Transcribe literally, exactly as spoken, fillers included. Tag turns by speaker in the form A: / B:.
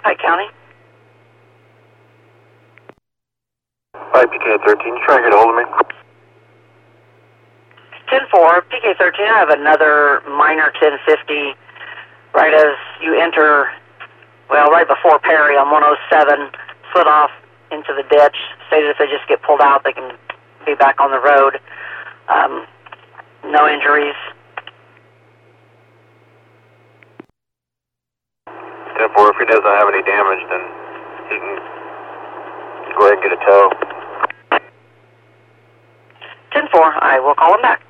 A: Pike County.
B: Hi, P K thirteen, you trying to get a hold of me?
A: ten four, P K thirteen, I have another minor ten fifty right as you enter, well, right before Perry on one oh seven, slid off into the ditch. Stated if they just get pulled out, they can be back on the road. Um, no injuries.
B: ten four, if he doesn't have any damage, then he can go ahead and get a tow.
A: ten four, I will call him back.